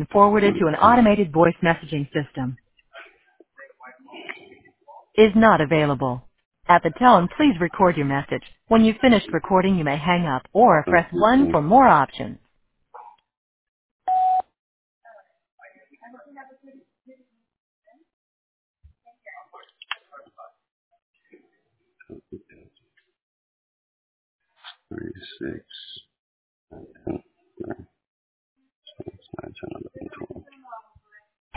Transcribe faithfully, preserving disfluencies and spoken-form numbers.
been forwarded to an automated voice messaging system. Is not available. At the tone, please record your message. When you've finished recording, you may hang up or press one for more options. thirty-six.